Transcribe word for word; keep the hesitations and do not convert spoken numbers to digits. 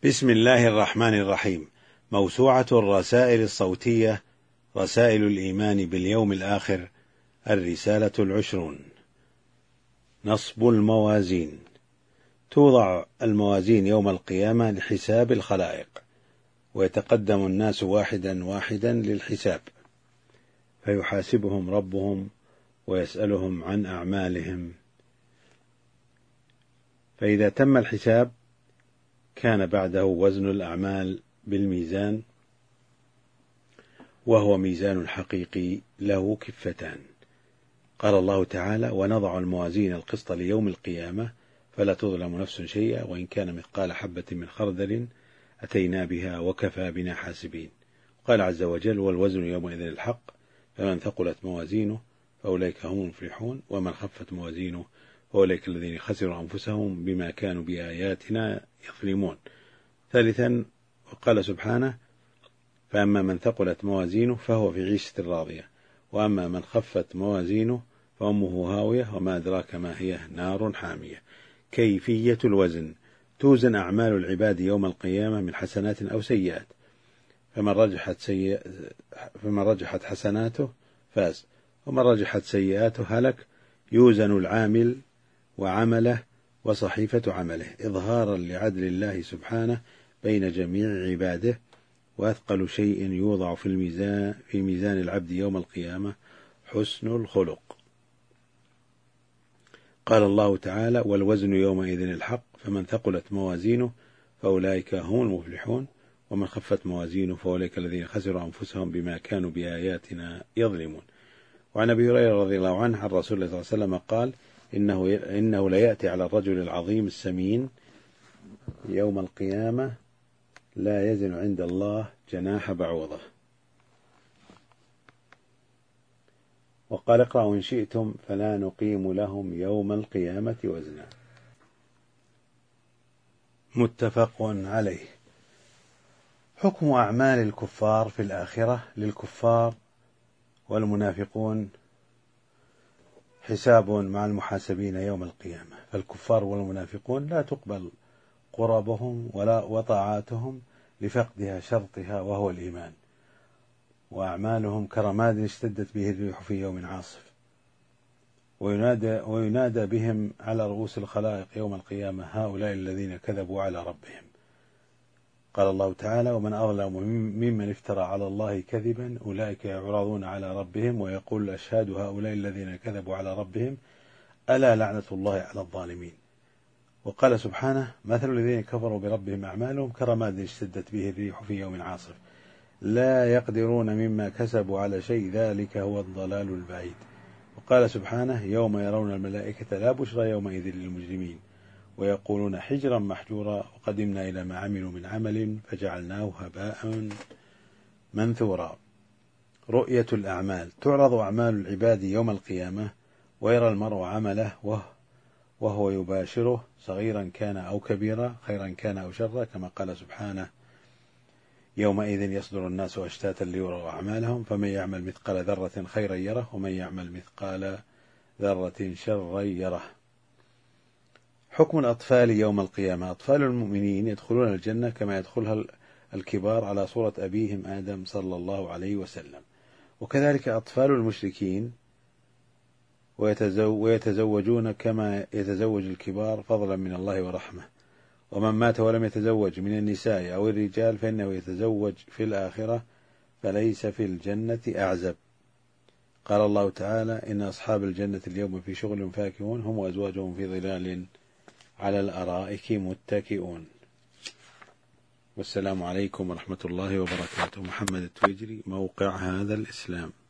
بسم الله الرحمن الرحيم. موسوعة الرسائل الصوتية، رسائل الإيمان باليوم الآخر، الرسالة العشرون. نصب الموازين. توضع الموازين يوم القيامة لحساب الخلائق، ويتقدم الناس واحدا واحدا للحساب، فيحاسبهم ربهم ويسألهم عن أعمالهم. فإذا تم الحساب كان بعده وزن الأعمال بالميزان، وهو ميزان حقيقي له كفتان. قال الله تعالى: ونضع الموازين القسط ليوم القيامة فلا تظلم نفس شيئا وإن كان مثقال حبة من خردل أتينا بها وكفى بنا حاسبين. قال عز وجل: والوزن يومئذ الحق فمن ثقلت موازينه فأولئك هم المفلحون ومن خفت موازينه فأولئك الذين خسروا أنفسهم بما كانوا بآياتنا يظلمون. ثالثا، وقال سبحانه: فأما من ثقلت موازينه فهو في عيشة راضية وأما من خفت موازينه فأمه هاوية وما أدراك ما هي نار حامية. كيفية الوزن: توزن أعمال العباد يوم القيامة من حسنات أو سيئات، فمن رجحت, سيئ... فمن رجحت حسناته فاز، ومن رجحت سيئاته هلك. يوزن العامل وعمله وصحيفة عمله إظهارا لعدل الله سبحانه بين جميع عباده. وأثقل شيء يوضع في الميزان في ميزان العبد يوم القيامة حسن الخلق. قال الله تعالى: والوزن يومئذ الحق فمن ثقلت موازينه فأولئك هم المفلحون ومن خفت موازينه فأولئك الذين خسروا أنفسهم بما كانوا بآياتنا يظلمون. وعن أبي هريرة رضي الله عنه عن رسول الله صلى الله عليه وسلم قال: إنه, إنه ليأتي على الرجل العظيم السمين يوم القيامة لا يزن عند الله جناح بعوضة. وقال: اقرأوا إن شئتم فلا نقيم لهم يوم القيامة وزنا. متفق عليه. حكم أعمال الكفار في الآخرة. للكفار والمنافقون حساب مع المحاسبين يوم القيامة، فالكفار والمنافقون لا تقبل قربهم ولا وطاعاتهم لفقدها شرطها وهو الإيمان، وأعمالهم كرماد اشتدت به الريح في يوم عاصف. وينادى, وينادى بهم على رؤوس الخلائق يوم القيامة: هؤلاء الذين كذبوا على ربهم. قال الله تعالى: ومن أظلم ممن افترى على الله كذبا أولئك يعرضون على ربهم ويقول الأشهاد هؤلاء الذين كذبوا على ربهم ألا لعنة الله على الظالمين. وقال سبحانه: مثل الذين كفروا بربهم أعمالهم كرماد اشتدت به الريح في يوم عاصف لا يقدرون مما كسبوا على شيء ذلك هو الضلال البعيد. وقال سبحانه: يوم يرون الملائكة لا بشرى يومئذ للمجرمين ويقولون حجرا محجورا وقدمنا إلى ما عملوا من عمل فجعلناه هباء منثورا. رؤية الأعمال. تعرض أعمال العباد يوم القيامة ويرى المرء عمله وهو يباشره صغيرا كان أو كبيرا، خيرا كان أو شرا، كما قال سبحانه: يومئذ يصدر الناس أشتاتا ليروا أعمالهم فمن يعمل مثقال ذرة خيرا يره ومن يعمل مثقال ذرة شرا يره. حكم الأطفال يوم القيامة. أطفال المؤمنين يدخلون الجنة كما يدخلها الكبار على صورة أبيهم آدم صلى الله عليه وسلم، وكذلك أطفال المشركين ويتزوجون كما يتزوج الكبار فضلا من الله ورحمة. ومن مات ولم يتزوج من النساء أو الرجال فإنه يتزوج في الآخرة فليس في الجنة أعزب. قال الله تعالى: إن أصحاب الجنة اليوم في شغل فاكهون هم وأزواجهم في ظلال على الأرائك متكئون. والسلام عليكم ورحمة الله وبركاته. محمد التويجري، موقع هذا الإسلام.